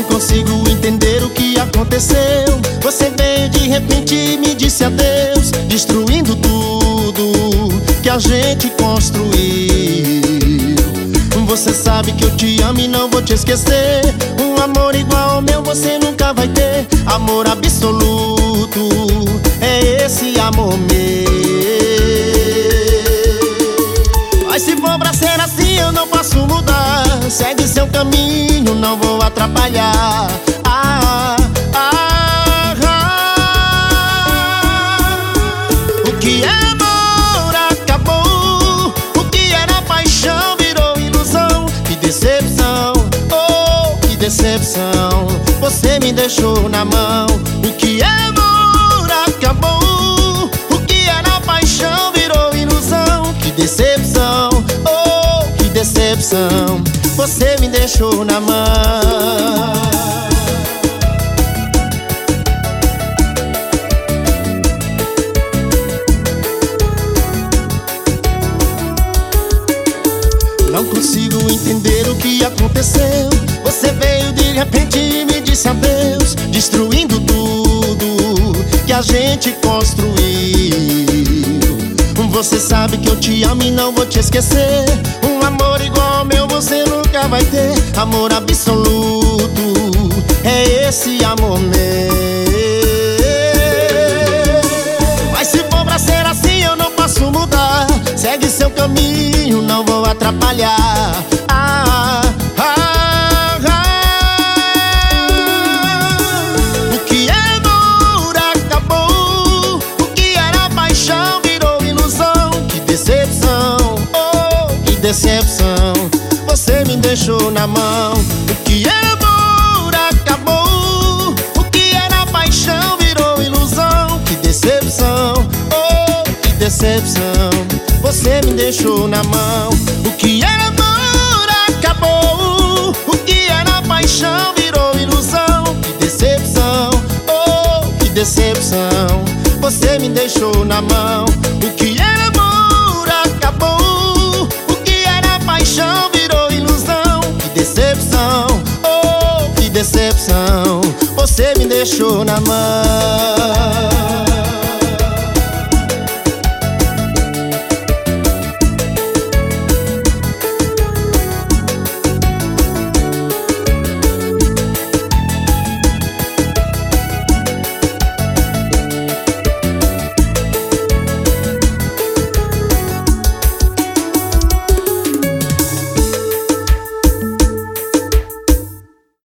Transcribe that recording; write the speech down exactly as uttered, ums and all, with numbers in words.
Não consigo entender o que aconteceu. Você veio de repente e me disse adeus, destruindo tudo que a gente construiu. Você sabe que eu te amo e não vou te esquecer. Um amor igual ao meu você nunca vai ter. Amor absoluto, é esse amor meu. Mas se for pra ser assim eu não posso mudar. Segue seu caminho, não vou atrapalhar. Ah, ah, ah. O que é amor acabou. O que era paixão virou ilusão. Que decepção, oh, que decepção. Você me deixou na mão. O que é amor acabou. O que era paixão virou ilusão. Que decepção, oh, que decepção. Você me deixou na mão. Não consigo entender o que aconteceu. Você veio de repente e me disse adeus, destruindo tudo que a gente construiu. Você sabe que eu te amo e não vou te esquecer. Um amor igual ao meu você nunca vai ter. Amor absoluto, é esse amor meu. Mas se for pra ser assim eu não posso mudar. Segue seu caminho, não vou atrapalhar. Ah, ah, ah. O que é amor acabou. O que era paixão virou ilusão. Que decepção, oh, que decepção. Você me deixou na mão. O que é amor acabou. O que era paixão virou ilusão. Que decepção, oh, que decepção. Você me deixou na mão. O que era amor acabou. O que era paixão virou ilusão. Que decepção, oh, que decepção. Você me deixou na mão. O que era amor acabou. O que era paixão virou ilusão. Que decepção, oh, que decepção. Você me deixou na mão.